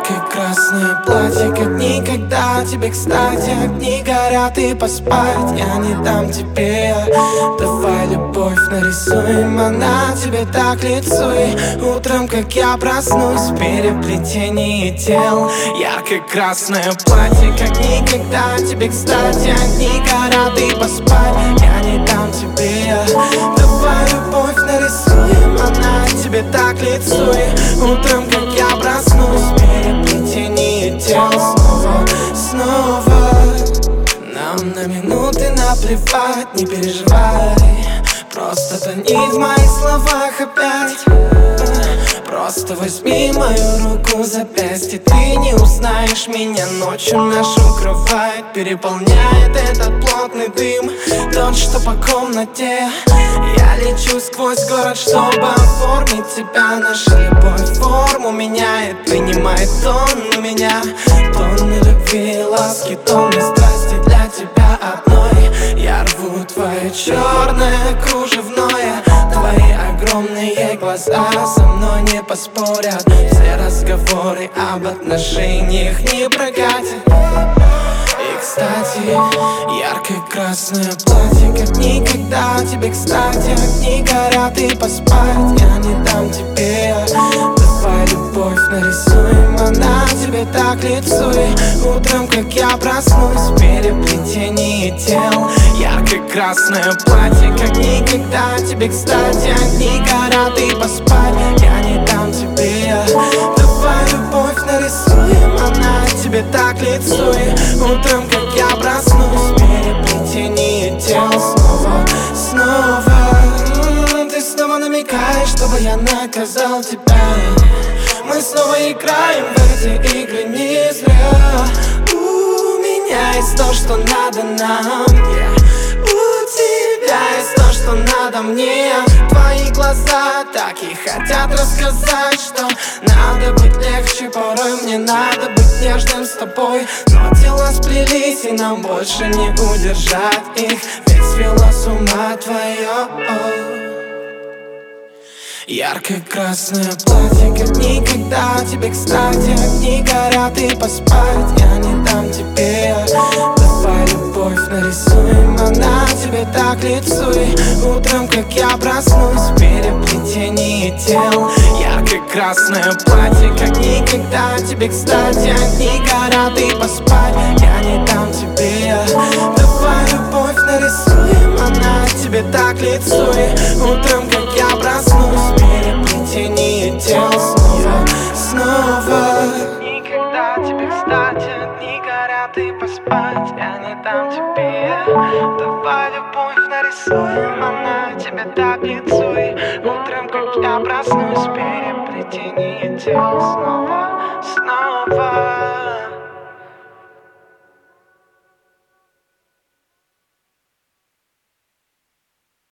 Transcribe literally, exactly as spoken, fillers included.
Ярко-красное платье, как никогда. Тебе, кстати, огни горят и поспать я не дам тебе. Давай любовь нарисуем, она тебе так к лицу. И утром, как я проснусь, в переплетении тел. Ярко-красное платье, как никогда. Тебе, кстати, огни горят и поспать я не дам тебе. Давай любовь нарисуем, она тебе так к лицу. И утром, как я проснусь, в переплетении тел. Снова, снова. Нам на минуты наплевать, не переживай. Просто тони в моих словах опять. Просто возьми мою руку, запястье. Ты не узнаешь меня ночью. Нашу кровать переполняет этот плотный дым, тот, что по комнате. Я лечу сквозь город, чтобы оформить тебя. Наша любовь форму меняет, принимает тон у меня. Тонны любви, ласки, тонны страсти для тебя одной. Я рву твое черное кружевное. Твои огромные глаза со мной не поспорят. Все разговоры об отношениях не прокатят. И, кстати, ярко-красное платье, как никогда. Тебе, кстати, огни горят и поспать я не дам тебе. Давай любовь нарисуем, она тебе так к лицу. И утром, как я проснусь, в переплетении тел. Ярко-красное платье, как никогда. Тебе, кстати, огни горят и поспать я не дам тебе. Давай любовь нарисуем, она тебе так к лицу. И утром, как я проснусь, в переплетении тел. Снова, снова. Ты снова намекаешь, чтобы я наказал тебя. Мы снова играем в эти игры не зря. У меня есть то, что надо нам, yeah. У тебя есть то, что надо мне. Твои глаза так и хотят рассказать, что надо быть легче. Порой мне надо быть нежным с тобой, но тела сплелись, и нам больше не удержать их. Ведь свело с ума твое. Ярко-красное платье, как никогда. Тебе, кстати, огни горят и поспать я не дам тебе. Давай любовь нарисуем, она тебе так к лицу. И утром, как я проснусь, в переплетении тел. Ярко-красное платье, как никогда. Тебе, кстати, огни горят и поспать я не дам тебе. Давай любовь нарисуем, она тебе так к лицу. И утром, как я проснусь, в переплетении тел. Снова, снова. Никогда тебе, кстати, огни горят и поспать я не дам тебе. Давай любовь нарисуем, она тебе так к лицу. И утром, как я проснусь, в переплетении тел. Снова.